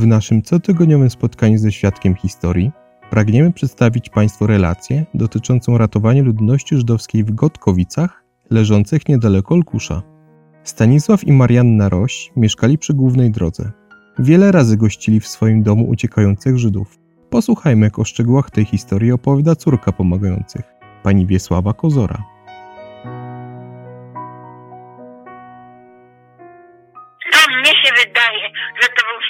W naszym cotygodniowym spotkaniu ze świadkiem historii pragniemy przedstawić Państwu relację dotyczącą ratowania ludności żydowskiej w Gotkowicach, leżących niedaleko Olkusza. Stanisław i Marianna Roś mieszkali przy głównej drodze. Wiele razy gościli w swoim domu uciekających Żydów. Posłuchajmy, jak o szczegółach tej historii opowiada córka pomagających, pani Wiesława Kozora. Mnie się wydaje, że to był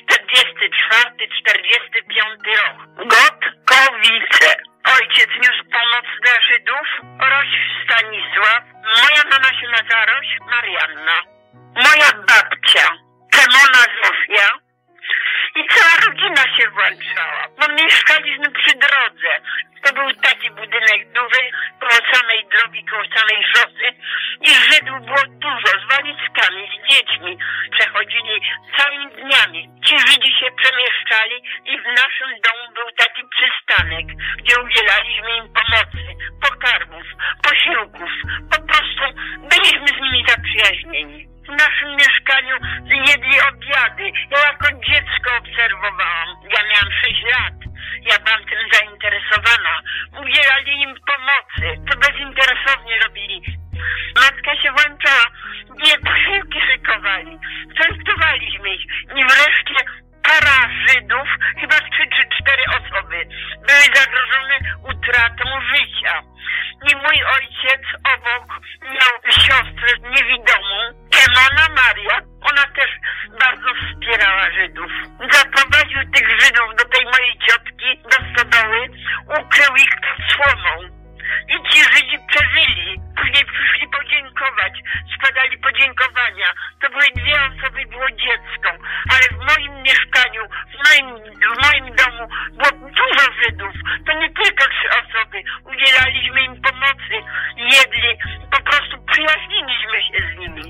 44-45 rok. Gotkowice. Ojciec niósł pomoc dla Żydów, Roś Stanisław. Moja mama się nazywa Roś Marianna. Moja babcia, Czemona Zofia. I cała rodzina się włączała. No mieszkaliśmy przy drodze. To był taki budynek duży, koło samej drogi, koło samej szosy. I Żydów było dużo, z walizkami, z dziećmi. Przechodzili całymi dniami. Ci Żydzi się przemieszczali i w naszym domu był taki przystanek, gdzie udzielaliśmy im pomocy, pokarmów, posiłków. Po prostu byliśmy z nimi zaprzyjaźnieni. W naszym mieszkaniu jedli obiady. Ja jako dziecko obserwowałam. Ja miałam 6 lat. Ja byłam tym zainteresowana. Udzielali im pomocy. To bezinteresownie robili. Matka się włączała. Nie, posiłki szykowali. Częstowaliśmy ich. I wreszcie para Żydów, chyba 3 czy 4 osoby, były zagrożone utratą życia. I mój ojciec obok miał siostrę niewidomą, Czemona Maria. Ona też bardzo wspierała Żydów. Zaprowadził tych Żydów do tej mojej ciotki, do stodoły, ukrył ich pod słoną. I ci Żydzi przeżyli. Później przyszli podziękować, składali podziękowania. To były 2 osoby, było dziecko. Ale w moim mieszkaniu, w moim domu było dużo Żydów. To nie tylko 3 osoby. Udzielaliśmy im pomocy, jedli. Po prostu przyjaźniliśmy się z nimi.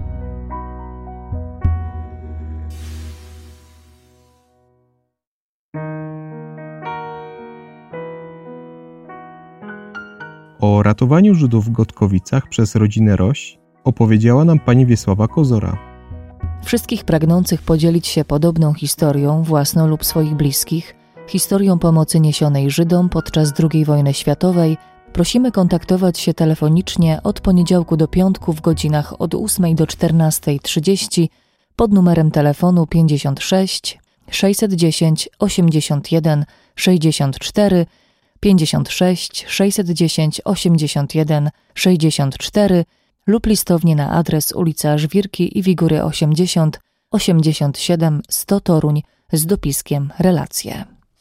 O ratowaniu Żydów w Gotkowicach przez rodzinę Roś opowiedziała nam pani Wiesława Kozora. Wszystkich pragnących podzielić się podobną historią, własną lub swoich bliskich, historią pomocy niesionej Żydom podczas II wojny światowej, prosimy kontaktować się telefonicznie od poniedziałku do piątku w godzinach od 8 do 14:30 pod numerem telefonu 56 610 81 64 56 610 81 64 lub listownie na adres ulica Żwirki i Wigury 80 87 100 Toruń z dopiskiem relacje.